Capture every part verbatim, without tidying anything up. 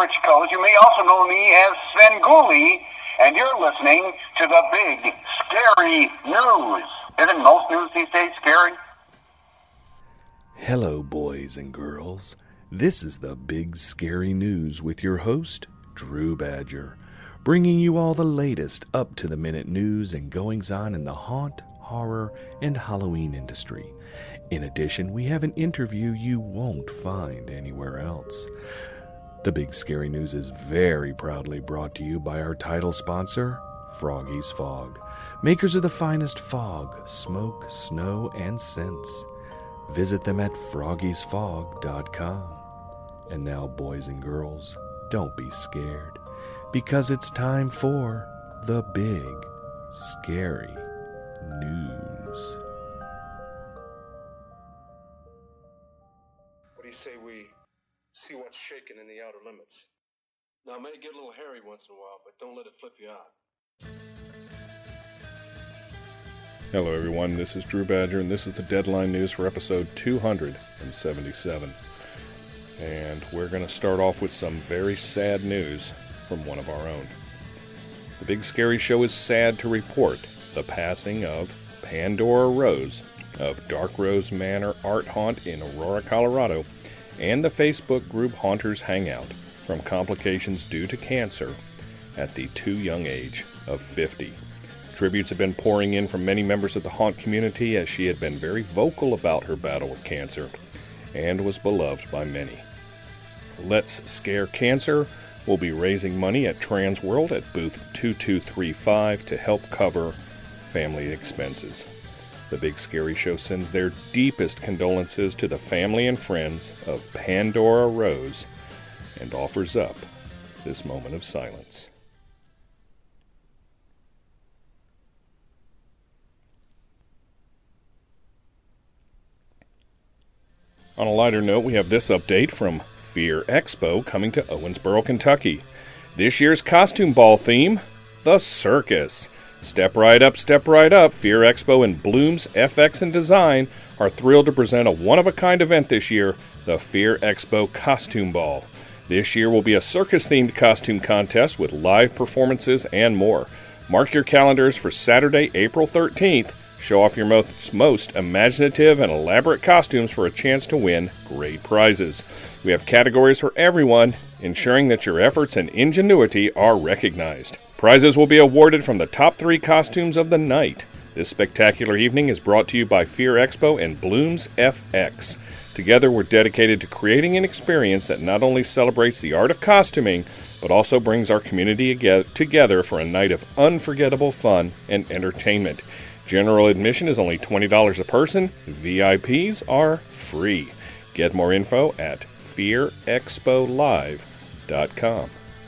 Rich Coles. You may also know me as Svengoolie, and you're listening to the Big Scary News. Isn't most news these days scary? Hello, boys and girls. This is the Big Scary News with your host, Drew Badger, bringing you all the latest up-to-the-minute news and goings-on in the haunt, horror, and Halloween industry. In addition, we have an interview you won't find anywhere else. The Big Scary News is very proudly brought to you by our title sponsor, Froggy's Fog, makers of the finest fog, smoke, snow, and scents. Visit them at froggies fog dot com. And now, boys and girls, don't be scared, because it's time for the Big Scary News. What do you say we see what's shaking in the outer limits? Now, it may get a little hairy once in a while, but don't let it flip you out. Hello everyone, this is Drew Badger, and this is the Deadline News for episode two hundred seventy-seven. And we're going to start off with some very sad news from one of our own. The Big Scary Show is sad to report the passing of Pandora Rose of Dark Rose Manor Art Haunt in Aurora, Colorado, and the Facebook group Haunters Hangout from complications due to cancer at the too young age of fifty. Tributes have been pouring in from many members of the haunt community, as she had been very vocal about her battle with cancer and was beloved by many. Let's Scare Cancer will be raising money at Trans World at booth two two three five to help cover family expenses. The Big Scary Show sends their deepest condolences to the family and friends of Pandora Rose and offers up this moment of silence. On a lighter note, we have this update from Fear Expo coming to Owensboro, Kentucky. This year's costume ball theme, the circus. Step right up, step right up. Fear Expo and Bloom's F X and Design are thrilled to present a one-of-a-kind event this year, the Fear Expo Costume Ball. This year will be a circus-themed costume contest with live performances and more. Mark your calendars for Saturday, April thirteenth. Show off your most, most imaginative and elaborate costumes for a chance to win great prizes. We have categories for everyone, ensuring that your efforts and ingenuity are recognized. Prizes will be awarded from the top three costumes of the night. This spectacular evening is brought to you by Fear Expo and Bloom's F X. Together, we're dedicated to creating an experience that not only celebrates the art of costuming, but also brings our community together for a night of unforgettable fun and entertainment. General admission is only twenty dollars a person. V I Ps are free. Get more info at fear expo live dot com.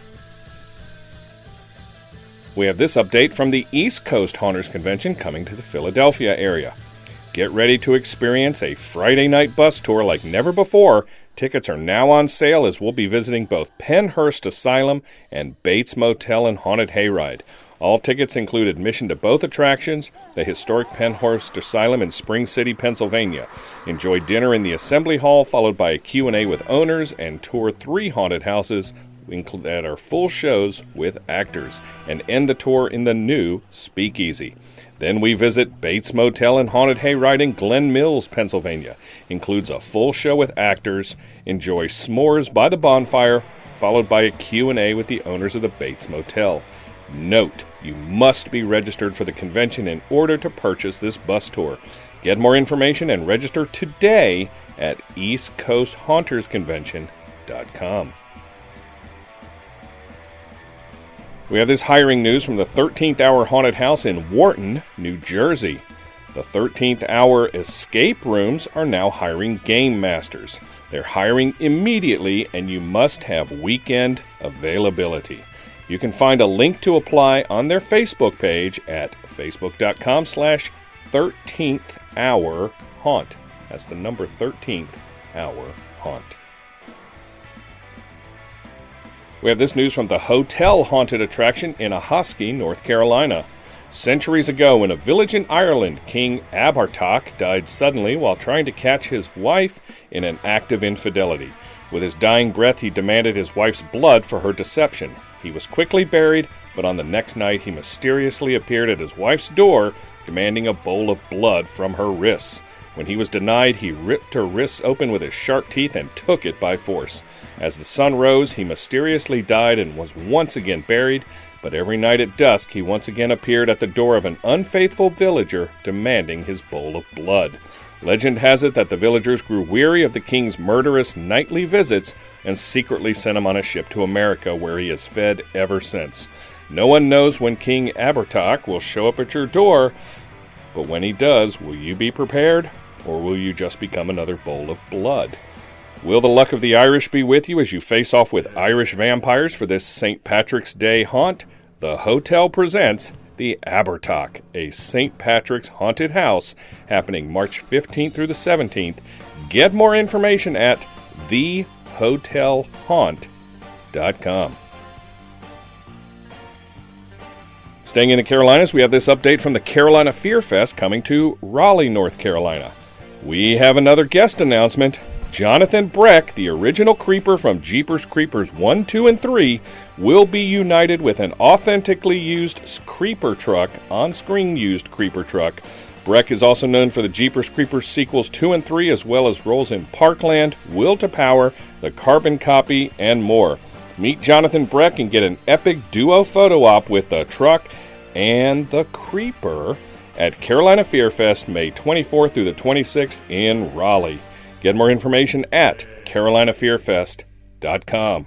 We have this update from the East Coast Haunters Convention coming to the Philadelphia area. Get ready to experience a Friday night bus tour like never before. Tickets are now on sale, as we'll be visiting both Pennhurst Asylum and Bates Motel and Haunted Hayride. All tickets include admission to both attractions, the historic Pennhurst Asylum in Spring City, Pennsylvania. Enjoy dinner in the Assembly Hall, followed by a Q and A with owners, and tour three haunted houses that are full shows with actors, and end the tour in the new Speakeasy. Then we visit Bates Motel and Haunted Hayride in Glen Mills, Pennsylvania. Includes a full show with actors, enjoy s'mores by the bonfire, followed by a Q and A with the owners of the Bates Motel. Note, you must be registered for the convention in order to purchase this bus tour. Get more information and register today at east coast haunters convention dot com. We have this hiring news from the thirteenth Hour Haunted House in Wharton, New Jersey. The thirteenth Hour escape rooms are now hiring game masters. They're hiring immediately, and you must have weekend availability. You can find a link to apply on their Facebook page at facebook dot com slash thirteenth hour haunt. That's the number thirteenth hour haunt. We have this news from the Hotel Haunted Attraction in Ahoskie, North Carolina. Centuries ago, in a village in Ireland, King Abartak died suddenly while trying to catch his wife in an act of infidelity. With his dying breath, he demanded his wife's blood for her deception. He was quickly buried, but on the next night he mysteriously appeared at his wife's door, demanding a bowl of blood from her wrists. When he was denied, he ripped her wrists open with his sharp teeth and took it by force. As the sun rose, he mysteriously died and was once again buried, but every night at dusk he once again appeared at the door of an unfaithful villager, demanding his bowl of blood. Legend has it that the villagers grew weary of the king's murderous nightly visits and secretly sent him on a ship to America, where he has fed ever since. No one knows when King Abertak will show up at your door, but when he does, will you be prepared, or will you just become another bowl of blood? Will the luck of the Irish be with you as you face off with Irish vampires for this Saint Patrick's Day haunt? The Hotel presents the Abertak, a Saint Patrick's haunted house, happening March fifteenth through the seventeenth. Get more information at the hotel haunt dot com. Staying in the Carolinas, we have this update from the Carolina Fear Fest coming to Raleigh, North Carolina. We have another guest announcement. Jonathan Breck, the original Creeper from Jeepers Creepers one, two, and three, will be united with an authentically used Creeper truck, on-screen used Creeper truck. Breck is also known for the Jeepers Creepers sequels two and three, as well as roles in Parkland, Will to Power, The Carbon Copy, and more. Meet Jonathan Breck and get an epic duo photo op with the truck and the Creeper at Carolina Fear Fest, May twenty-fourth through the twenty-sixth in Raleigh. Get more information at carolina fear fest dot com.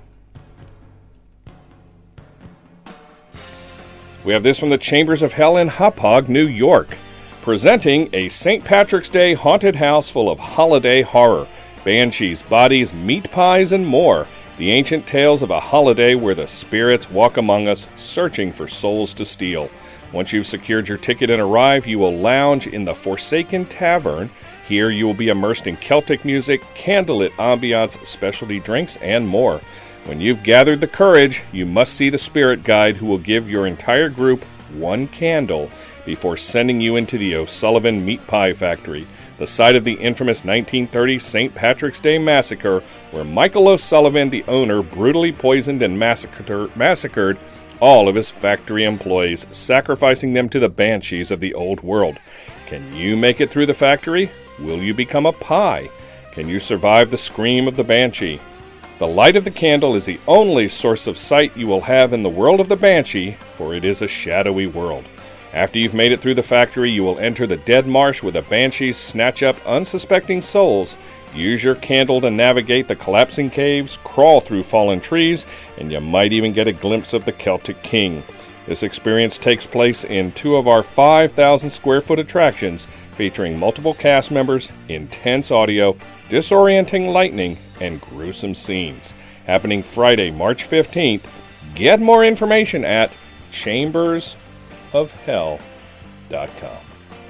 We have this from the Chambers of Hell in Hauppauge, New York, presenting a Saint Patrick's Day haunted house full of holiday horror, banshees, bodies, meat pies, and more. The ancient tales of a holiday where the spirits walk among us, searching for souls to steal. Once you've secured your ticket and arrive, you will lounge in the Forsaken Tavern. Here you will be immersed in Celtic music, candlelit ambiance, specialty drinks, and more. When you've gathered the courage, you must see the spirit guide, who will give your entire group one candle before sending you into the O'Sullivan Meat Pie Factory, the site of the infamous nineteen thirty Saint Patrick's Day massacre, where Michael O'Sullivan, the owner, brutally poisoned and massacred, massacred all of his factory employees, sacrificing them to the banshees of the old world. Can you make it through the factory? Will you become a pie? Can you survive the scream of the banshee? The light of the candle is the only source of sight you will have in the world of the banshee, for it is a shadowy world. After you've made it through the factory, you will enter the dead marsh where the banshees snatch up unsuspecting souls. Use your candle to navigate the collapsing caves, crawl through fallen trees, and you might even get a glimpse of the Celtic King. This experience takes place in two of our five thousand square foot attractions, featuring multiple cast members, intense audio, disorienting lightning, and gruesome scenes. Happening Friday, March fifteenth. Get more information at chambers of hell dot com.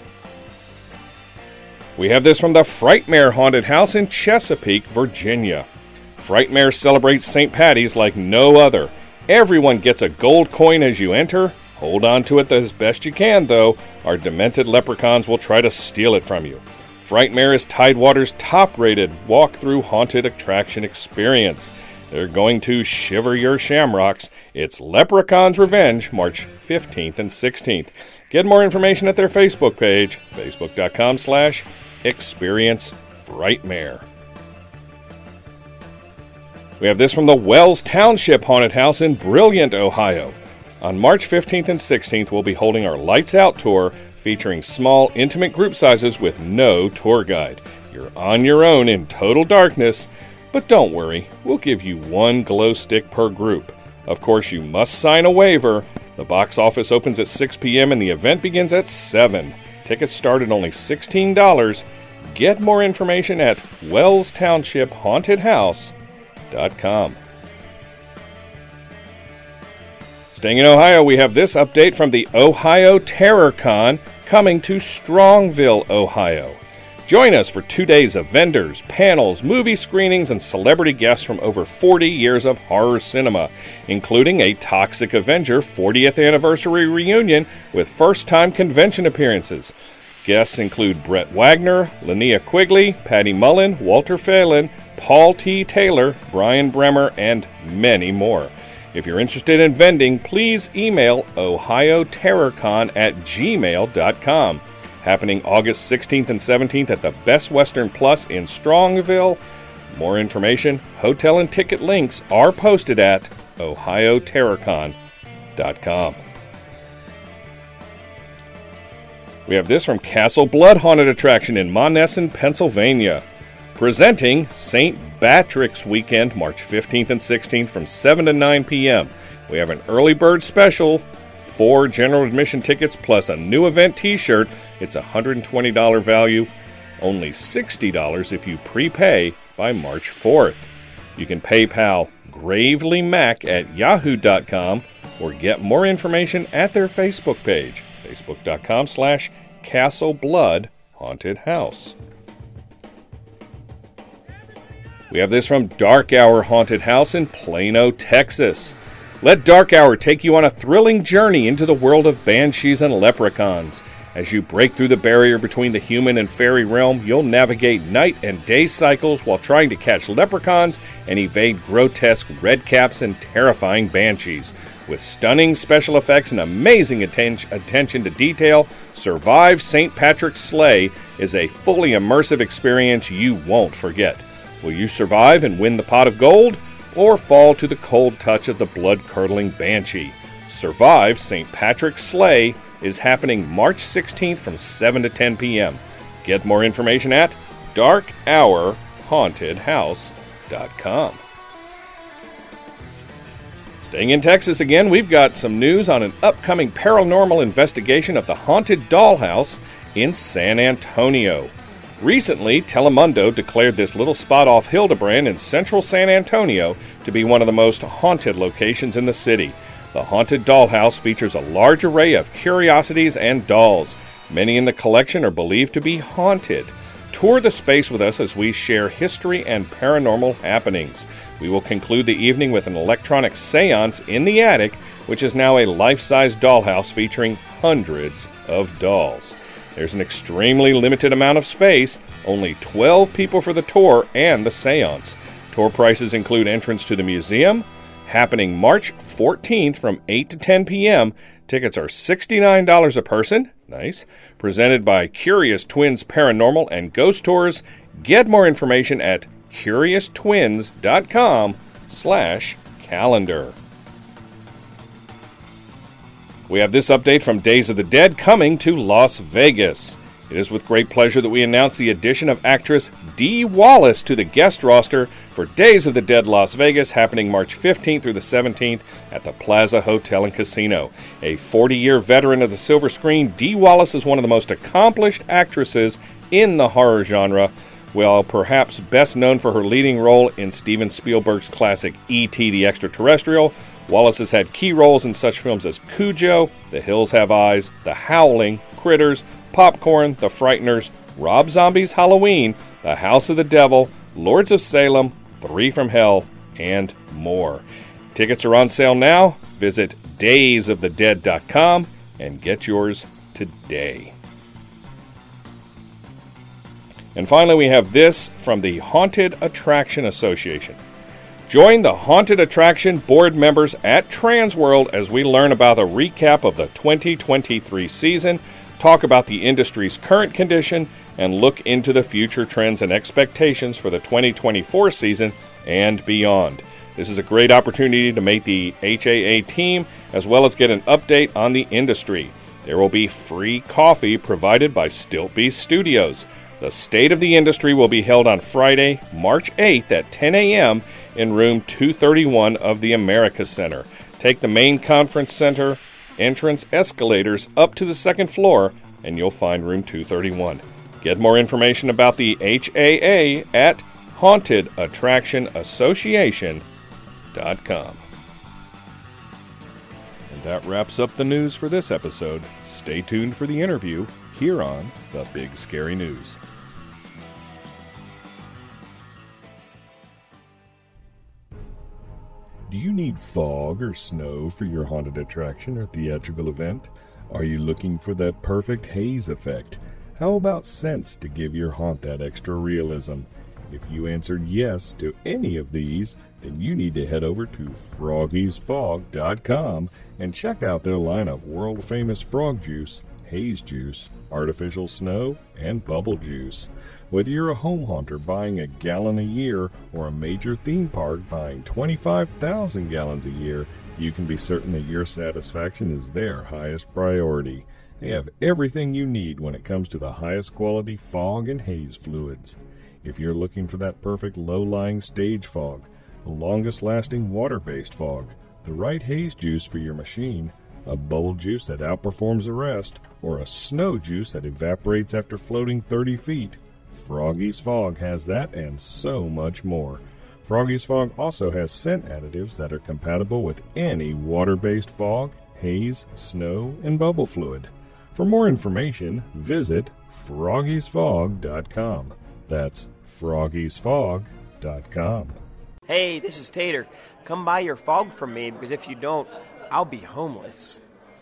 We have this from the Frightmare Haunted House in Chesapeake, Virginia. Frightmare celebrates Saint Patty's like no other. Everyone gets a gold coin as you enter. Hold on to it as best you can, though. Our demented leprechauns will try to steal it from you. Frightmare is Tidewater's top-rated walk-through haunted attraction experience. They're going to shiver your shamrocks. It's Leprechaun's Revenge, March fifteenth and sixteenth. Get more information at their Facebook page, facebook.com slash experience Frightmare. We have this from the Wells Township Haunted House in Brilliant, Ohio. On March fifteenth and sixteenth, we'll be holding our Lights Out tour, featuring small, intimate group sizes with no tour guide. You're on your own in total darkness, but don't worry, we'll give you one glow stick per group. Of course, you must sign a waiver. The box office opens at six p.m. and the event begins at seven. Tickets start at only sixteen dollars. Get more information at wells township haunted house dot com. Staying in Ohio, we have this update from the Ohio Terror Con coming to Strongville, Ohio. Join us for two days of vendors, panels, movie screenings, and celebrity guests from over forty years of horror cinema, including a Toxic Avenger fortieth anniversary reunion with first-time convention appearances. Guests include Brett Wagner, Linnea Quigley, Patty Mullen, Walter Phelan, Paul T. Taylor, Brian Bremer, and many more. If you're interested in vending, please email ohio terror con at gmail dot com. Happening August sixteenth and seventeenth at the Best Western Plus in Strongville. More information, hotel and ticket links are posted at ohio terror con dot com. We have this from Castle Blood Haunted Attraction in Monessen, Pennsylvania. Presenting Saint Patrick's Weekend, March fifteenth and sixteenth from seven to nine p.m. We have an early bird special, four general admission tickets plus a new event t-shirt. It's a one hundred twenty dollars value, only sixty dollars if you prepay by March fourth. You can PayPal gravelymac at yahoo dot com or get more information at their Facebook page, facebook.com slash castleblood haunted house. We have this from Dark Hour Haunted House in Plano, Texas. Let Dark Hour take you on a thrilling journey into the world of banshees and leprechauns. As you break through the barrier between the human and fairy realm, you'll navigate night and day cycles while trying to catch leprechauns and evade grotesque redcaps and terrifying banshees. With stunning special effects and amazing atten- attention to detail, Survive Saint Patrick's Sleigh is a fully immersive experience you won't forget. Will you survive and win the pot of gold, or fall to the cold touch of the blood-curdling banshee? Survive Saint Patrick's Sleigh is happening March sixteenth from seven to ten p.m. Get more information at dark hour haunted house dot com. Staying in Texas again, we've got some news on an upcoming paranormal investigation of the haunted dollhouse in San Antonio. Recently, Telemundo declared this little spot off Hildebrand in central San Antonio to be one of the most haunted locations in the city. The haunted dollhouse features a large array of curiosities and dolls. Many in the collection are believed to be haunted. Tour the space with us as we share history and paranormal happenings. We will conclude the evening with an electronic seance in the attic, which is now a life-size dollhouse featuring hundreds of dolls. There's an extremely limited amount of space, only twelve people for the tour and the seance. Tour prices include entrance to the museum, happening March fourteenth from eight to ten p.m. Tickets are sixty-nine dollars a person. Nice. Presented by Curious Twins Paranormal and Ghost Tours. Get more information at curious twins dot com slash calendar. We have this update from Days of the Dead coming to Las Vegas. It is with great pleasure that we announce the addition of actress Dee Wallace to the guest roster for Days of the Dead Las Vegas, happening March fifteenth through the seventeenth at the Plaza Hotel and Casino. A forty-year veteran of the silver screen, Dee Wallace is one of the most accomplished actresses in the horror genre. Well, perhaps best known for her leading role in Steven Spielberg's classic E T the Extraterrestrial, Wallace has had key roles in such films as Cujo, The Hills Have Eyes, The Howling, Critters, Popcorn, The Frighteners, Rob Zombie's Halloween, The House of the Devil, Lords of Salem, Three from Hell, and more. Tickets are on sale now. Visit days of the dead dot com and get yours today. And finally, we have this from the Haunted Attraction Association. Join the Haunted Attraction board members at Transworld as we learn about a recap of the twenty twenty-three season, talk about the industry's current condition, and look into the future trends and expectations for the twenty twenty-four season and beyond. This is a great opportunity to meet the H A A team as well as get an update on the industry. There will be free coffee provided by Stiltbeast Studios. The State of the Industry will be held on Friday, March eighth at ten a.m. in room two thirty-one of the America Center. Take the main conference center entrance escalators up to the second floor and you'll find room two thirty-one. Get more information about the H A A at haunted attraction association dot com. And that wraps up the news for this episode. Stay tuned for the interview here on The Big Scary News. Do you need fog or snow for your haunted attraction or theatrical event? Are you looking for that perfect haze effect? How about scents to give your haunt that extra realism? If you answered yes to any of these, then you need to head over to froggies fog dot com and check out their line of world-famous frog juice, haze juice, artificial snow, and bubble juice. Whether you're a home haunter buying a gallon a year or a major theme park buying twenty-five thousand gallons a year, you can be certain that your satisfaction is their highest priority. They have everything you need when it comes to the highest quality fog and haze fluids. If you're looking for that perfect low-lying stage fog, the longest-lasting water-based fog, the right haze juice for your machine, a bubble juice that outperforms the rest, or a snow juice that evaporates after floating thirty feet, Froggy's Fog has that and so much more. Froggy's Fog also has scent additives that are compatible with any water-based fog, haze, snow, and bubble fluid. For more information, visit froggies fog dot com. That's froggies fog dot com. Hey, this is Tater. Come buy your fog from me, because if you don't, I'll be homeless.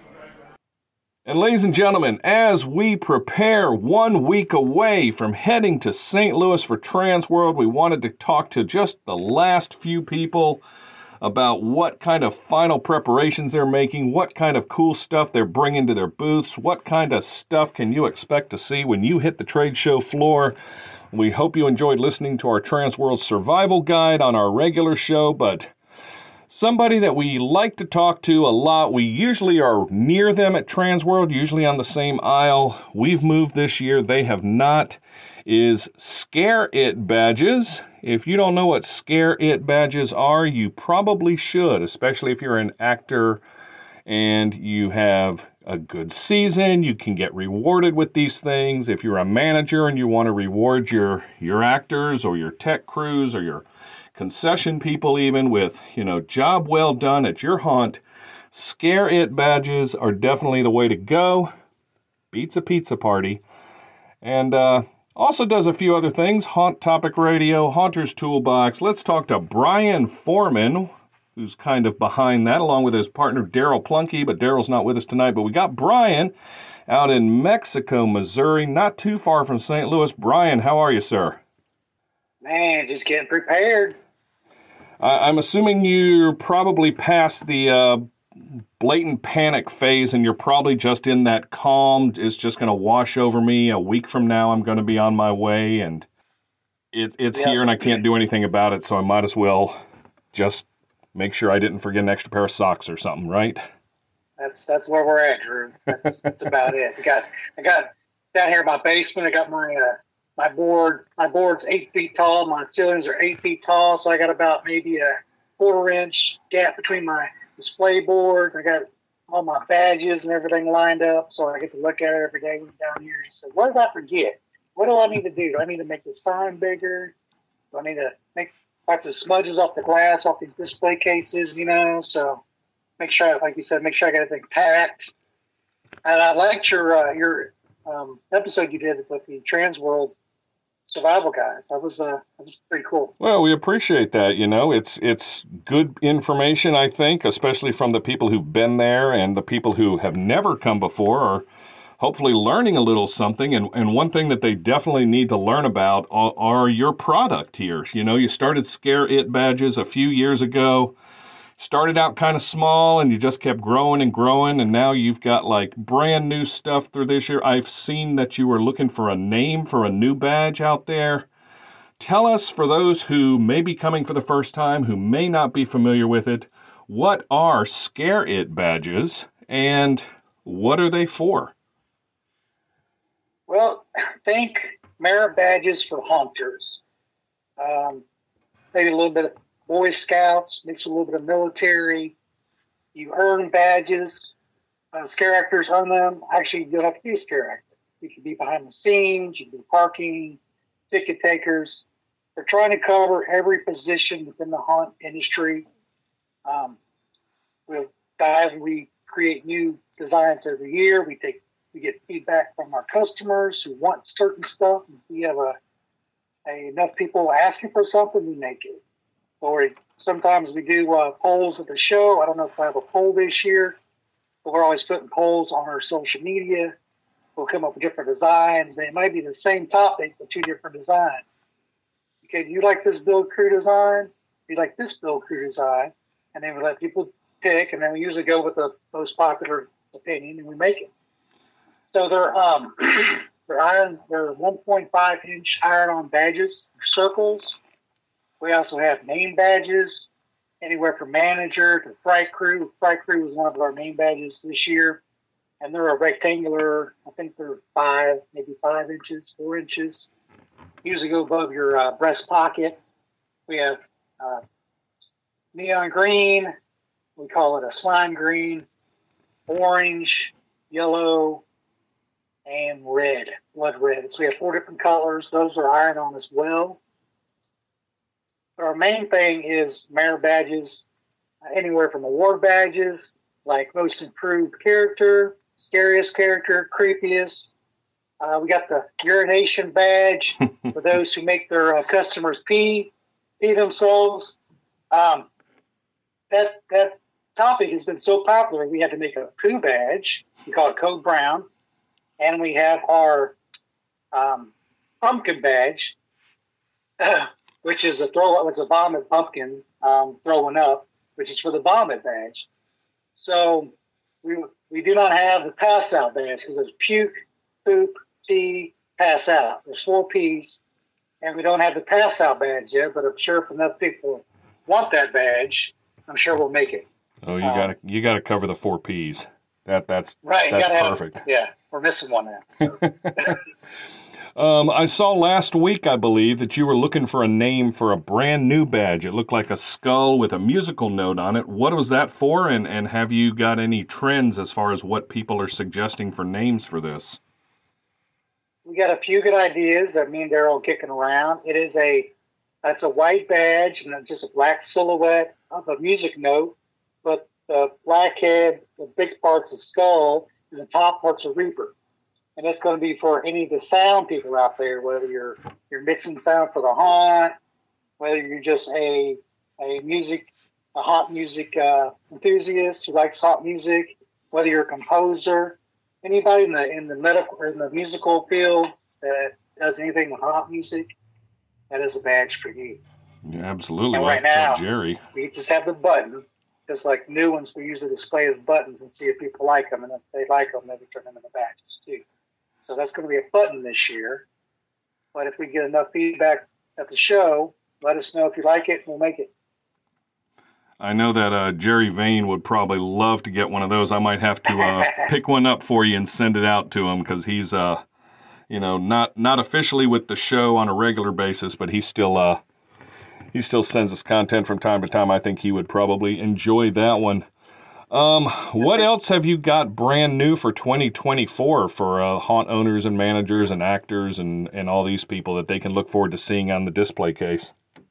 And ladies and gentlemen, as we prepare one week away from heading to Saint Louis for Transworld, we wanted to talk to just the last few people about what kind of final preparations they're making, what kind of cool stuff they're bringing to their booths, what kind of stuff can you expect to see when you hit the trade show floor. We hope you enjoyed listening to our Transworld Survival Guide on our regular show, but somebody that we like to talk to a lot, we usually are near them at Transworld, usually on the same aisle. We've moved this year, they have not, is Scare It Badges. If you don't know what Scare It Badges are, you probably should, especially if you're an actor and you have a good season. You can get rewarded with these things. If you're a manager and you want to reward your, your actors or your tech crews or your concession people even with, you know, job well done at your haunt, Scare It Badges are definitely the way to go. Beats a pizza party. And uh, also does a few other things. Haunt Topic Radio, Haunter's Toolbox. Let's talk to Brian Foreman, who's kind of behind that, along with his partner Daryl Plunkey, but Daryl's not with us tonight. But we got Brian out in Mexico, Missouri, not too far from Saint Louis. Brian, how are you, sir? Man, just getting prepared. I'm assuming you're probably past the uh, blatant panic phase, and you're probably just in that calm, it's just going to wash over me. A week from now, I'm going to be on my way, and it, it's yep. here, and I can't do anything about it, so I might as well just make sure I didn't forget an extra pair of socks or something, right? That's that's where we're at, Drew. That's that's about it. I got I got down here in my basement. I got my uh, my board. My board's eight feet tall. My ceilings are eight feet tall, so I got about maybe a quarter inch gap between my display board. I got all my badges and everything lined up, so I get to look at it every day when I'm down here. So what did I forget? What do I need to do? Do I need to make the sign bigger? Do I need to make wipe the smudges off the glass off these display cases, you know, so make sure, like you said, make sure I got everything packed. And I liked your uh, your um, episode you did with the Transworld Survival Guide. That was uh, that was pretty cool. Well, we appreciate that. You know, it's it's good information, I think, especially from the people who've been there and the people who have never come before are hopefully learning a little something. And, and one thing that they definitely need to learn about are, are your product here. You know, you started Scare It Badges a few years ago. Started out kind of small and you just kept growing and growing, and now you've got like brand new stuff through this year. I've seen that you were looking for a name for a new badge out there. Tell us, for those who may be coming for the first time, who may not be familiar with it, what are Scare It Badges and what are they for? Well, think merit badges for haunters. Um, maybe a little bit of Boy Scouts, mixed with a little bit of military. You earn badges. Uh, scare actors earn them. Actually, you don't have to be a scare actor. You can be behind the scenes. You can be parking, ticket takers. They're trying to cover every position within the haunt industry. Um, we'll dive. We create new designs every year. We take we get feedback from our customers who want certain stuff. If we have a, a enough people asking for something, we make it. Or sometimes we do uh, polls at the show. I don't know if I have a poll this year, but we're always putting polls on our social media. We'll come up with different designs. It might be the same topic, but two different designs. Okay, you like this build crew design? You like this build crew design? And then we let people pick, and then we usually go with the most popular opinion, and we make it. So they're um they're iron they're one point five inch iron-on badges, circles. We also have name badges, anywhere from manager to flight crew. Flight crew was one of our main badges this year, and they're a rectangular. I think they're five, maybe five inches, four inches. Usually go above your uh, breast pocket. We have uh, neon green. We call it a slime green, orange, yellow, and red, blood red. So we have four different colors. Those are iron on as well. But our main thing is merit badges, uh, anywhere from award badges, like most improved character, scariest character, creepiest. Uh, we got the urination badge for those who make their uh, customers pee, pee themselves. Um, that that topic has been so popular, we had to make a poo badge. We call it Code Brown. And we have our um, pumpkin badge, uh, which is a throw. It's a vomit pumpkin um, throwing up, which is for the vomit badge. So we we do not have the pass out badge because it's puke, poop, pee, pass out. There's four P's, and we don't have the pass out badge yet. But I'm sure if enough people want that badge, I'm sure we'll make it. Oh, you um, gotta you gotta cover the four P's. That that's right. That's have, perfect. Yeah, we're missing one now. So. um, I saw last week, I believe, that you were looking for a name for a brand new badge. It looked like a skull with a musical note on it. What was that for? And and have you got any trends as far as what people are suggesting for names for this? We got a few good ideas that me and Daryl kicking around. It is a that's a white badge and just a black silhouette of a music note, but the black head, the big part's a skull, and the top part's a reaper. And that's going to be for any of the sound people out there, whether you're you're mixing sound for the haunt, whether you're just a a music, a haunt music uh, enthusiast who likes haunt music, whether you're a composer, anybody in the in the medical or in the musical field that does anything with haunt music, that is a badge for you. Yeah, absolutely. And like right now, Jerry, we just have the button. Just like new ones, we usually display as buttons and see if people like them. And if they like them, then we turn them into badges too. So that's going to be a button this year. But if we get enough feedback at the show, let us know if you like it, and we'll make it. I know that uh, Jerry Vane would probably love to get one of those. I might have to uh, pick one up for you and send it out to him because he's, uh, you know, not not officially with the show on a regular basis, but he's still uh, he still sends us content from time to time. I think he would probably enjoy that one. Um, what else have you got brand new for twenty twenty-four for uh, haunt owners and managers and actors and, and all these people that they can look forward to seeing on the display case?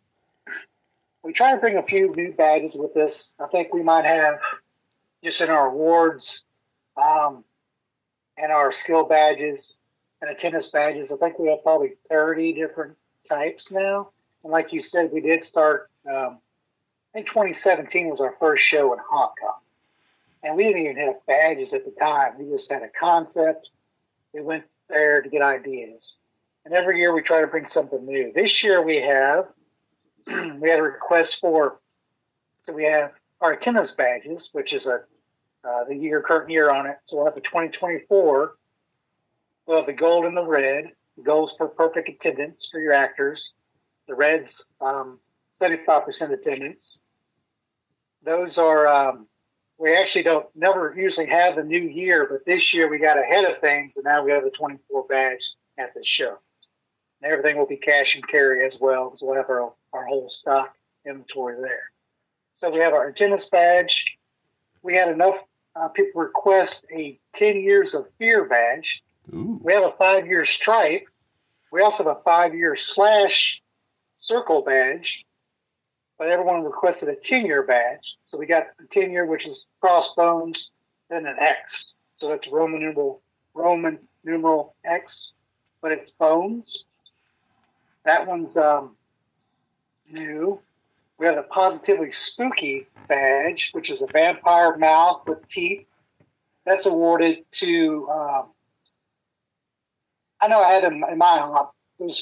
We try to bring a few new badges with this. I think we might have, just in our awards um, and our skill badges and attendance badges, I think we have probably thirty different types now. And like you said, we did start, um, I think twenty seventeen was our first show at HauntCon. And we didn't even have badges at the time. We just had a concept. We went there to get ideas. And every year we try to bring something new. This year we have, we had a request for, so we have our attendance badges, which is a uh, the year, current year on it. So we'll have the twenty twenty-four. We'll have the gold and the red. The gold's for perfect attendance for your actors. The red's um, seventy-five percent attendance. Those are, um, we actually don't never usually have the new year, but this year we got ahead of things, and now we have the twenty-four badge at the show. And everything will be cash and carry as well, because we'll have our, our whole stock inventory there. So we have our attendance badge. We had enough uh, people request a ten years of fear badge. Ooh. We have a five-year stripe. We also have a five-year slash circle badge, but everyone requested a ten-year badge. So we got a ten-year, which is crossbones, and an X. So that's Roman numeral Roman numeral X, but it's bones. That one's um, new. We have a positively spooky badge, which is a vampire mouth with teeth. That's awarded to, um, I know I had them in my haunt. There's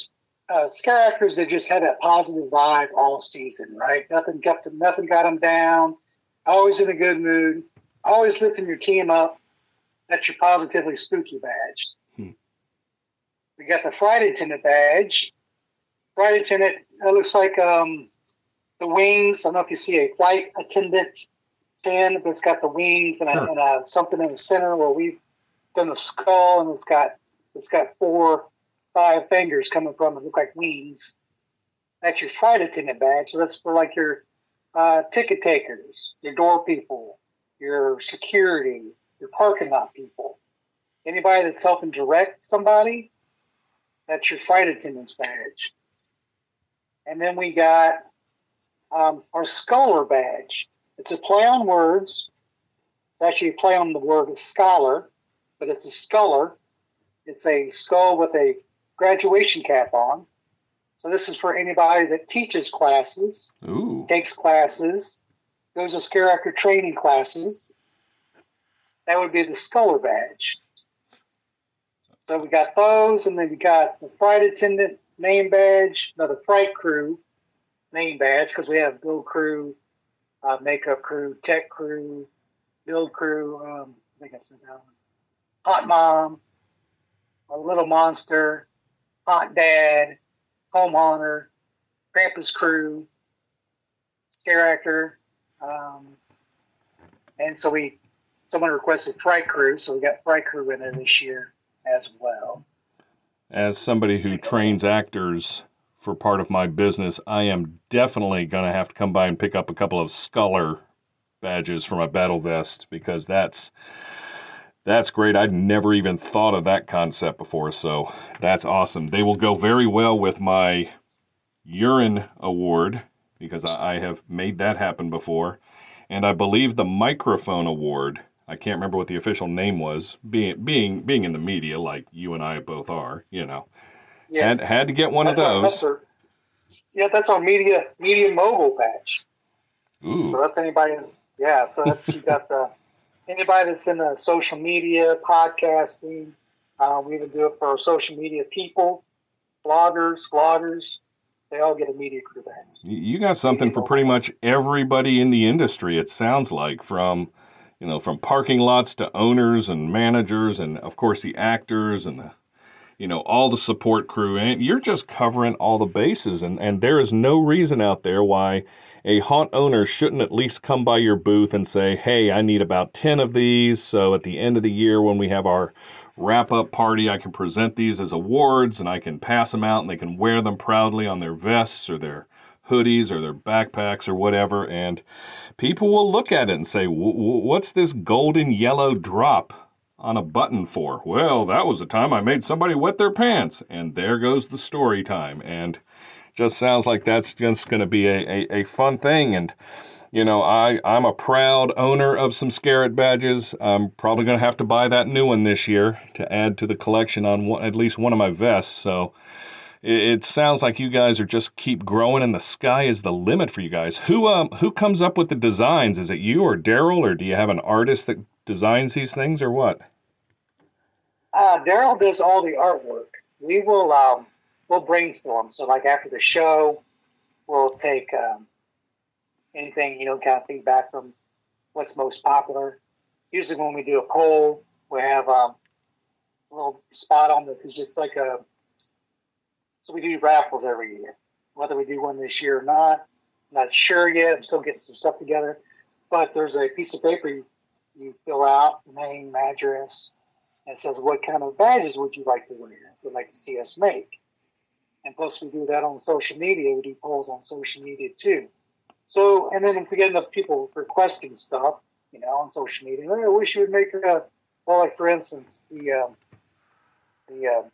uh, scare actors that just had that positive vibe all season, right? Nothing got them, nothing got them down. Always in a good mood. Always lifting your team up. That's your positively spooky badge. Hmm. We got the flight attendant badge. Flight attendant, it looks like um, the wings. I don't know if you see a flight attendant pin, but it's got the wings and, a, huh. and a, something in the center where we've done the skull, and it's got it's got four, five fingers coming from it, look like wings. That's your flight attendant badge. So that's for like your uh, ticket takers, your door people, your security, your parking lot people. Anybody that's helping direct somebody, that's your flight attendant's badge. And then we got um, our scholar badge. It's a play on words. It's actually a play on the word scholar, but it's a scholar. It's a skull with a graduation cap on. So this is for anybody that teaches classes, Ooh. takes classes, goes to scare actor training classes. That would be the scholar badge. So we got those, and then we got the flight attendant name badge, no, the fright crew name badge, because we have build crew, uh, makeup crew, tech crew, build crew, um, I think I said that one. Hot mom, a little monster, hot dad, home haunter, Krampus crew, scare actor, um, and so we someone requested fright crew, so we got fright crew in there this year as well. As somebody who trains actors for part of my business, I am definitely going to have to come by and pick up a couple of scholar badges for my battle vest, because that's that's great. I'd never even thought of that concept before, so that's awesome. They will go very well with my urine award, because I, I have made that happen before, and I believe the microphone award. I can't remember what the official name was, being being being in the media like you and I both are, you know. Yes. Had had to get one that's of our, those. That's our, yeah, that's our media media mogul badge. Ooh. So that's anybody. Yeah, so that's you got the anybody that's in the social media, podcasting. Uh, we even do it for our social media people, bloggers, bloggers. They all get a media crew badge. You got something media for pretty much everybody in the industry. It sounds like, from you know, from parking lots to owners and managers, and of course the actors and the, you know, all the support crew. And you're just covering all the bases. And, and there is no reason out there why a haunt owner shouldn't at least come by your booth and say, hey, I need about ten of these. So at the end of the year, when we have our wrap-up party, I can present these as awards, and I can pass them out, and they can wear them proudly on their vests or their hoodies or their backpacks or whatever, and people will look at it and say, what's this golden yellow drop on a button for? Well, that was the time I made somebody wet their pants, and there goes the story time. And just sounds like that's just going to be a, a, a fun thing. And you know, I, I'm a proud owner of some Scarrett badges. I'm probably going to have to buy that new one this year to add to the collection on one, at least one of my vests. So it sounds like you guys are just keep growing, and the sky is the limit for you guys. Who um who comes up with the designs? Is it you or Daryl, or do you have an artist that designs these things, or what? Uh, Daryl does all the artwork. We will um we'll brainstorm. So like after the show, we'll take um, anything, you know, kind of feedback from what's most popular. Usually when we do a poll, we have um, a little spot on the, because it's like a. So we do raffles every year. Whether we do one this year or not, I'm not sure yet. I'm still getting some stuff together. But there's a piece of paper you, you fill out, name, address, and it says, what kind of badges would you like to wear? Would like to see us make? And plus we do that on social media. We do polls on social media too. So, and then if we get enough people requesting stuff, you know, on social media, oh, I wish you would make a, well, like for instance, the, um, the, um,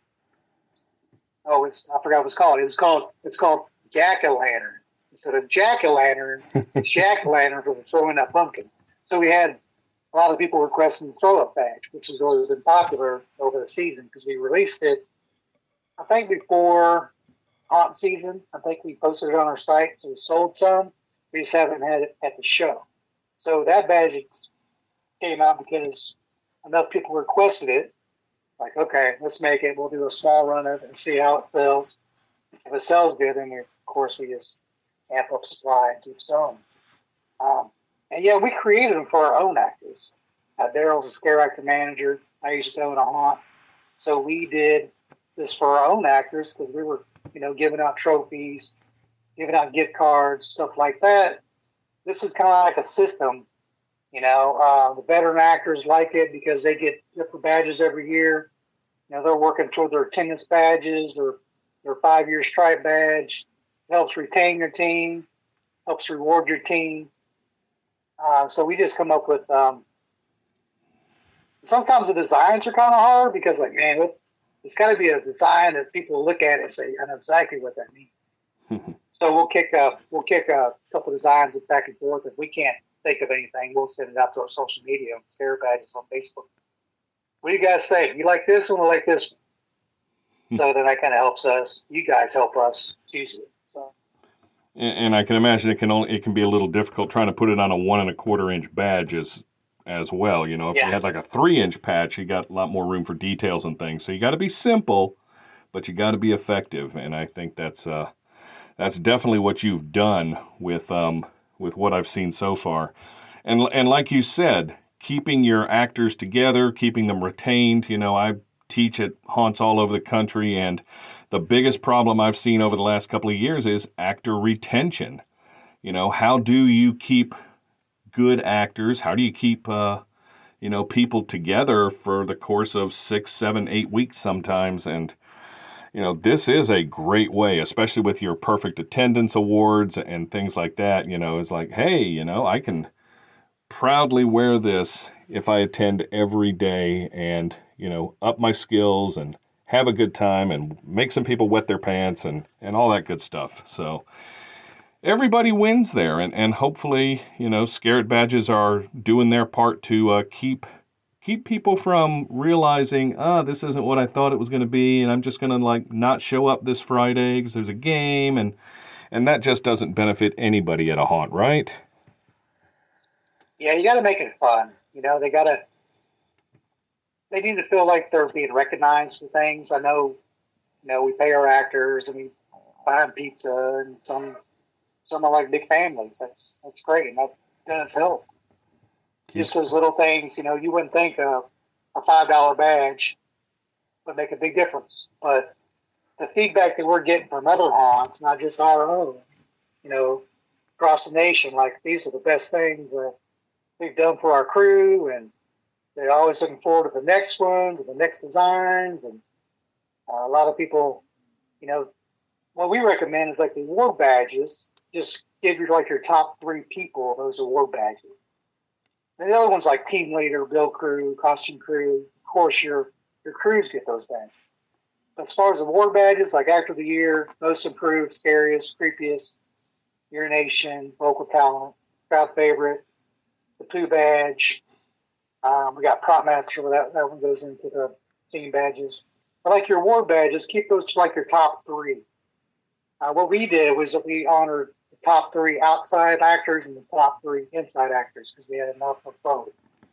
Oh, it's I forgot what it's called. It was called it's called Jack-o'-lantern. Instead of Jack-o'-lantern, it's Jack-o'-lantern for throwing that pumpkin. So we had a lot of people requesting the throw-up badge, which has always been popular over the season because we released it, I think, before haunt season. I think we posted it on our site, so we sold some. We just haven't had it at the show. So that badge came out because enough people requested it. Like, okay, let's make it. We'll do a small run of it and see how it sells. if it sells good, then we, of course we just amp up supply and keep selling. Um, and yeah, we created them for our own actors. Uh, Daryl's a scare actor manager. I used to own a haunt, so we did this for our own actors because we were, you know, giving out trophies, giving out gift cards, stuff like that. This is kind of like a system, you know. Uh, the veteran actors like it because they get different badges every year. You know, they're working toward their attendance badges or their five-year stripe badge. It helps retain your team, helps reward your team. Uh, so we just come up with. Um, sometimes the designs are kind of hard because, like, man, it, it's got to be a design that people look at and say, "I know exactly what that means." So we'll kick a we'll kick a couple designs back and forth. If we can't think of anything, we'll send it out to our social media and scare badges on Facebook. What do you guys think? You like this one or like this one? So then that kind of helps us. You guys help us choose it. So. And, and I can imagine it can only it can be a little difficult trying to put it on a one and a quarter inch badge as as well. You know, if yeah. you had like a three inch patch, you got a lot more room for details and things. So you got to be simple, but you got to be effective. And I think that's uh that's definitely what you've done with um with what I've seen so far. And and like you said, keeping your actors together, keeping them retained. You know, I teach at haunts all over the country, and the biggest problem I've seen over the last couple of years is actor retention. You know, how do you keep good actors? How do you keep, uh, you know, people together for the course of six, seven, eight weeks sometimes? And, you know, this is a great way, especially with your perfect attendance awards and things like that. You know, it's like, hey, you know, I can proudly wear this if I attend every day and, you know, up my skills and have a good time and make some people wet their pants and, and all that good stuff. So everybody wins there. And, and hopefully, you know, Scared Badges are doing their part to uh, keep keep people from realizing, ah, oh, this isn't what I thought it was going to be. And I'm just going to like not show up this Friday because there's a game. And, and that just doesn't benefit anybody at a haunt, right? Yeah, you got to make it fun. You know, they got to, they need to feel like they're being recognized for things. I know, you know, we pay our actors and we buy them pizza, and some, some are like big families. That's, that's great. And that does help. Keep. Just those little things, you know, you wouldn't think a, a five dollar badge would make a big difference. But the feedback that we're getting from other haunts, not just our own, you know, across the nation, like these are the best things that we've done for our crew, and they're always looking forward to the next ones and the next designs. And uh, a lot of people, you know, what we recommend is like the award badges. Just give your like your top three people those award badges. And the other ones like team leader, bill crew, costume crew. Of course, your your crews get those badges. But as far as award badges, like actor of the year, most improved, scariest, creepiest, urination, vocal talent, crowd favorite, the Pooh badge. Um, we got prop master, that that one goes into the team badges. But like your award badges, keep those to like your top three. Uh, what we did was that we honored the top three outside actors and the top three inside actors because we had enough of both.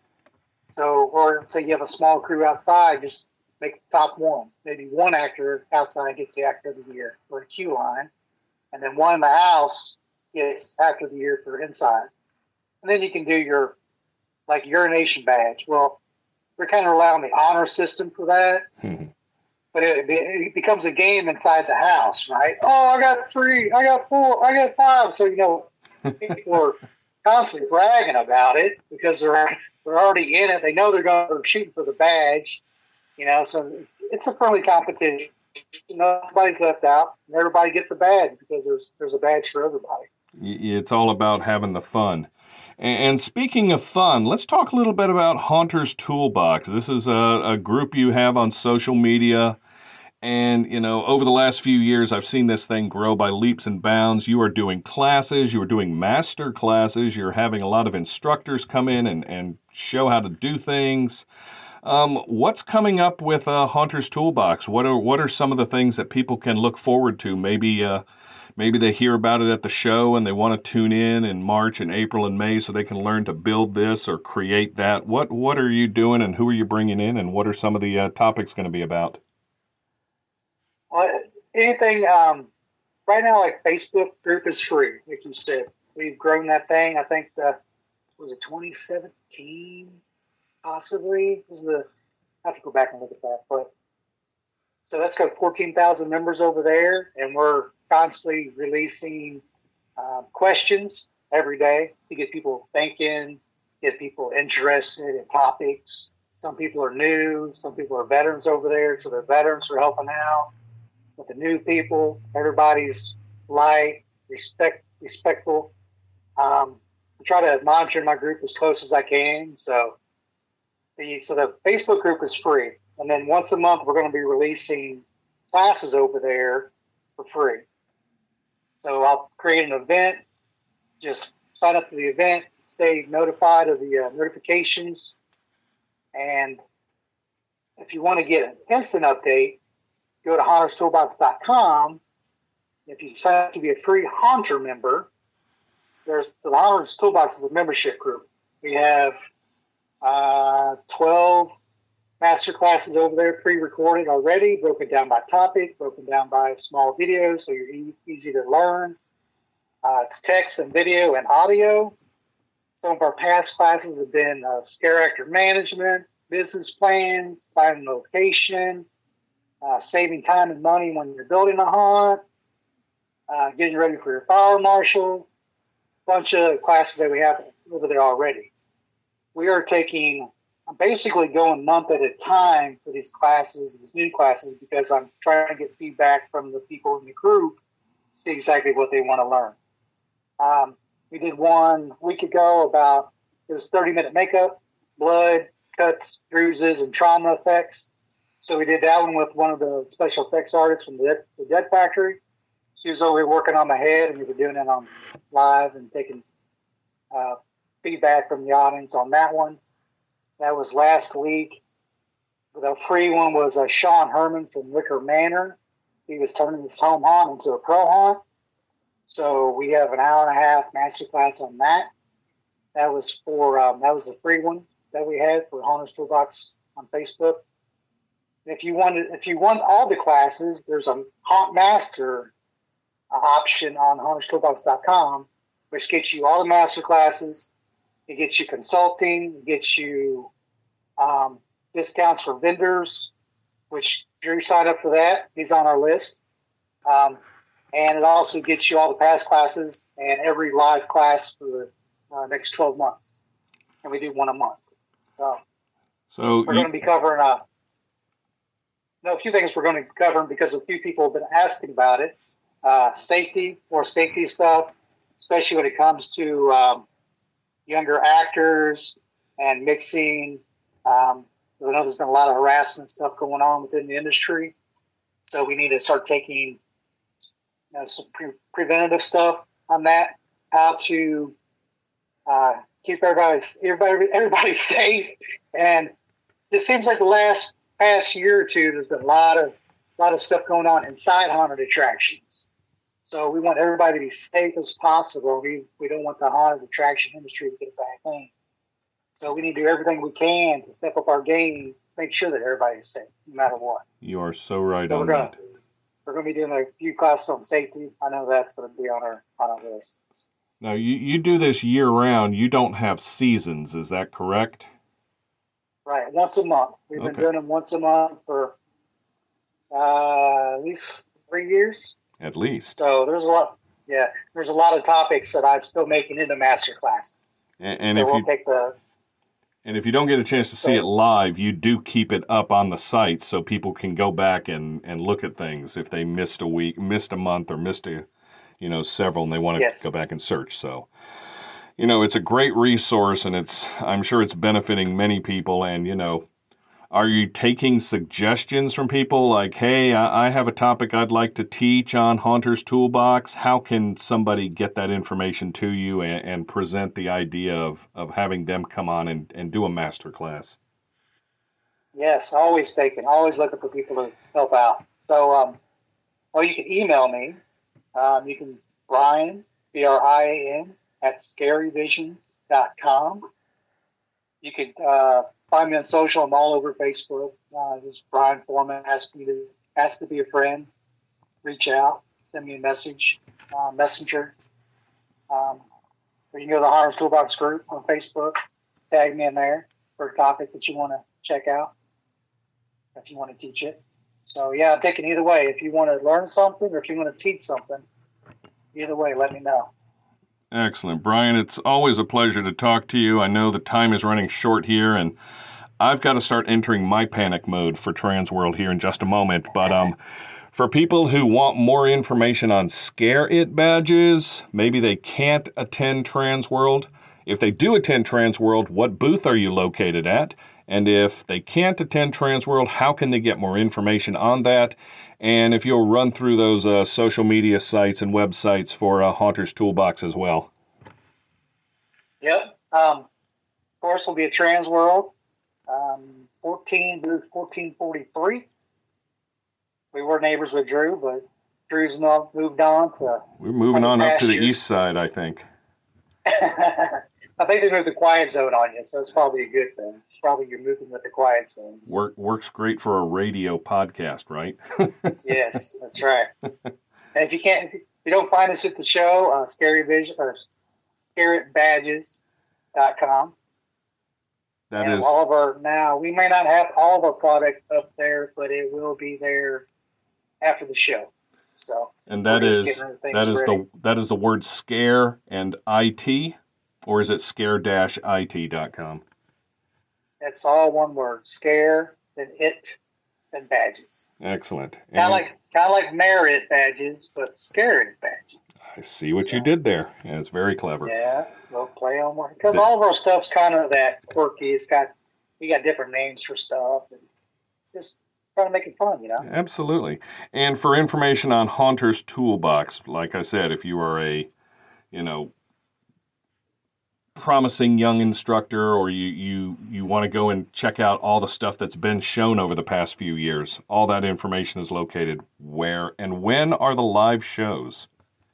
So, or say you have a small crew outside, just make the top one. Maybe one actor outside gets the actor of the year for a queue line, and then one in the house gets actor of the year for inside. And then you can do your like urination badge. Well, we're kind of allowing the honor system for that. Mm-hmm. But it, it becomes a game inside the house, right? Oh, I got three, I got four, I got five. So, you know, people are constantly bragging about it because they're they're already in it. They know they're going to shoot for the badge, you know. So it's it's a friendly competition. Nobody's left out, and everybody gets a badge because there's there's a badge for everybody. It's all about having the fun. And speaking of fun, let's talk a little bit about Haunters Toolbox. This is a, a group you have on social media. And, you know, over the last few years, I've seen this thing grow by leaps and bounds. You are doing classes. You are doing master classes. You're having a lot of instructors come in and, and show how to do things. Um, what's coming up with uh, Haunters Toolbox? What are what are some of the things that people can look forward to? Maybe uh, maybe they hear about it at the show and they want to tune in in March and April and May so they can learn to build this or create that. What what are you doing and who are you bringing in and what are some of the uh, topics going to be about? Well, anything um, right now, like Facebook group is free, like you said. We've grown that thing. I think the was it twenty seventeen, possibly was the. I have to go back and look at that, but so that's got fourteen thousand members over there, and we're constantly releasing um, questions every day to get people thinking, get people interested in topics. Some people are new, some people are veterans over there, so they're veterans for helping out. With the new people, everybody's light, respect, respectful. Um, I try to monitor my group as close as I can. So the so the Facebook group is free, and then once a month we're going to be releasing classes over there for free. So I'll create an event, just sign up to the event, stay notified of the uh, notifications, and if you want to get an instant update, go to hunters toolbox dot com. If you sign up to be a free Haunter member, there's so the Hunters Toolbox is a membership group. We have uh, twelve master classes over there pre-recorded already, broken down by topic, broken down by small videos, so you're e- easy to learn. Uh, it's text and video and audio. Some of our past classes have been uh, scare actor management, business plans, finding a location, uh, saving time and money when you're building a hunt, uh, getting ready for your fire marshal, a bunch of classes that we have over there already. We are taking, I'm basically going month at a time for these classes, these new classes, because I'm trying to get feedback from the people in the group to see exactly what they want to learn. Um, we did one week ago about, it was thirty minute makeup, blood, cuts, bruises, and trauma effects. So we did that one with one of the special effects artists from the Dead, the Dead Factory. She was over working on my head, and we were doing it on live and taking uh, feedback from the audience on that one. That was last week. The free one was uh, Sean Herman from Wicker Manor. He was turning his home hunt into a pro hunt. So we have an hour and a half masterclass on that. That was for um, that was the free one that we had for Hunters Toolbox on Facebook. If you wanted, if you want all the classes, there's a Hunt Master uh, option on hunters toolbox dot com, which gets you all the master classes. It gets you consulting. It gets you um, discounts for vendors, which Drew signed up for that. He's on our list. Um, and it also gets you all the past classes and every live class for the uh, next twelve months. And we do one a month. So, so we're you, going to be covering uh, no, a few things we're going to cover because a few people have been asking about it. Uh, safety, more safety stuff, especially when it comes to um, younger actors and mixing. Um, I know there's been a lot of harassment stuff going on within the industry. So we need to start taking you know, some pre- preventative stuff on that, how to uh, keep everybody, everybody, everybody safe. And it seems like the last past year or two, there's been a lot of, a lot of stuff going on inside haunted attractions. So we want everybody to be safe as possible. We we don't want the haunted attraction industry to get a bad thing. So we need to do everything we can to step up our game, make sure that everybody's safe, no matter what. You are so right so on we're gonna, that. We're going to be doing a few classes on safety. I know that's going to be on our on our list. Now, you, you do this year-round. You don't have seasons. Is that correct? Right, once a month. We've Okay. been doing them once a month for uh, at least three years. At least. So there's a lot, yeah, there's a lot of topics that I'm still making into master classes. And, and so if we'll you take the and if you don't get a chance to see it live, you do keep it up on the site so people can go back and, and look at things if they missed a week, missed a month, or missed a, you know, several, and they want to Yes. go back and search. So, you know, it's a great resource, and it's I'm sure it's benefiting many people. And you know, are you taking suggestions from people like, hey, I, I have a topic I'd like to teach on Haunter's Toolbox? How can somebody get that information to you and, and present the idea of, of having them come on and, and do a master class? Yes, always taking, always looking for people to help out. So, um, well, you can email me. Um, you can Brian, B R I A N, at scary visions dot com. You could uh, find me on social. I'm all over Facebook. Uh, just Brian Foreman asked me to ask to be a friend. Reach out. send me a message, uh, messenger. Um, or you can go to the Haunters Toolbox group on Facebook, tag me in there for a topic that you want to check out if you want to teach it. So, yeah, I'm taking either way. If you want to learn something or if you want to teach something, either way, let me know. Excellent. Brian, it's always a pleasure to talk to you. I know the time is running short here, and I've got to start entering my panic mode for Transworld here in just a moment. But um, for people who want more information on Scare It badges, maybe they can't attend Transworld. If they do attend Transworld, what booth are you located at? And if they can't attend Transworld, how can they get more information on that? And if you'll run through those uh, social media sites and websites for uh, Haunters Toolbox as well. Yep. Um, of course, we'll be at Transworld, um, fourteen, booth fourteen forty-three. We were neighbors with Drew, but Drew's not moved on to... We're moving on up to the east side, I think. I think they moved the quiet zone on you, so it's probably a good thing. It's probably you're moving with the quiet zones. Work, works great for a radio podcast, right? Yes, that's right. And if you can't, if you don't find us at the show, uh, Scary Vision or scare it badges dot com. That and is all of our now. We may not have all of our product up there, but it will be there after the show. So, and that is that is ready. the that is the word scare and I T. Or is it scare dash I T dot com? It's all one word. Scare, then it, then badges. Excellent. Kind of like kind of like merit badges, but scare it badges. I see what so, you did there. Yeah, it's very clever. Yeah, we'll play on more. Because all of our stuff's kind of that quirky. It's got, we got different names for stuff. And just trying to make it fun, you know? Absolutely. And for information on Haunters Toolbox, like I said, if you are a, you know, promising young instructor, or you, you, you want to go and check out all the stuff that's been shown over the past few years, all that information is located where and when are the live shows?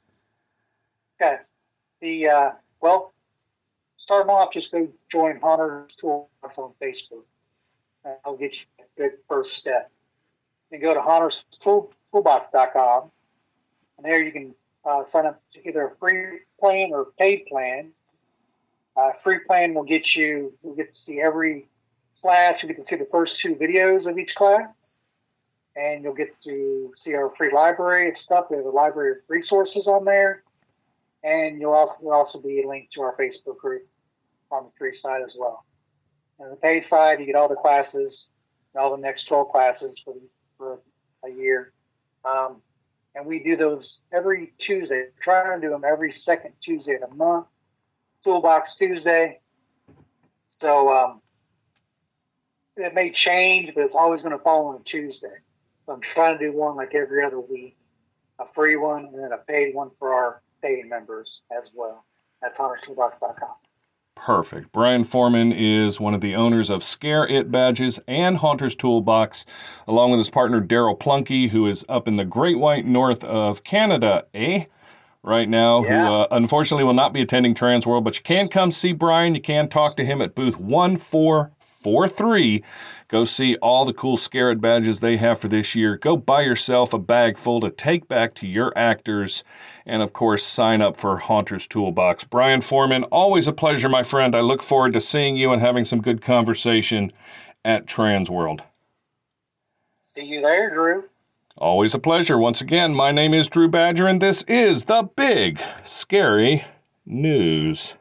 Okay. The, uh, well, start them off, just go join Haunters Toolbox on Facebook. And I'll get you a good first step. You go to Haunters Toolbox dot com, and there you can uh, sign up to either a free plan or paid plan. Uh, free plan will get you, you'll get to see every class. You get to see the first two videos of each class. And you'll get to see our free library of stuff. We have a library of resources on there. And you'll also, there'll also be a link to our Facebook group on the free side as well. And the paid side, you get all the classes, all the next twelve classes for, for a year. Um, and we do those every Tuesday. We're trying to do them every second Tuesday of the month. Toolbox Tuesday. So um, it may change, but it's always going to fall on a Tuesday. So I'm trying to do one like every other week, a free one, and then a paid one for our paid members as well. That's Haunters Toolbox dot com. Perfect. Brian Foreman is one of the owners of Scare It Badges and Haunters Toolbox, along with his partner Daryl Plunkey, who is up in the Great White North of Canada, eh? Right now, yeah. who uh, unfortunately will not be attending Transworld, but you can come see Brian. You can talk to him at booth one four four three. Go see all the cool Scare It badges they have for this year. Go buy yourself a bag full to take back to your actors. And, of course, sign up for Haunters Toolbox. Brian Foreman, always a pleasure, my friend. I look forward to seeing you and having some good conversation at Transworld. See you there, Drew. Always a pleasure. Once again, my name is Drew Badger, and this is the Big Scary News.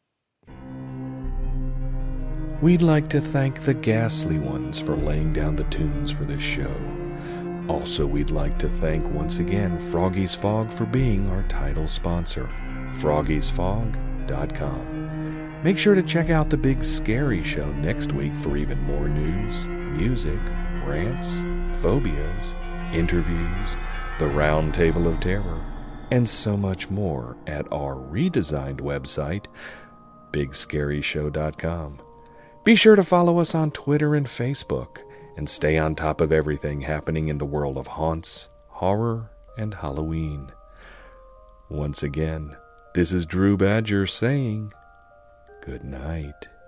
We'd like to thank the Ghastly Ones for laying down the tunes for this show. Also, we'd like to thank once again Froggy's Fog for being our title sponsor, froggies fog dot com. Make sure to check out the Big Scary Show next week for even more news, music, rants, phobias, interviews, the Round Table of Terror, and so much more at our redesigned website, big scary show dot com. Be sure to follow us on Twitter and Facebook, and stay on top of everything happening in the world of haunts, horror, and Halloween. Once again, this is Drew Badger saying good night.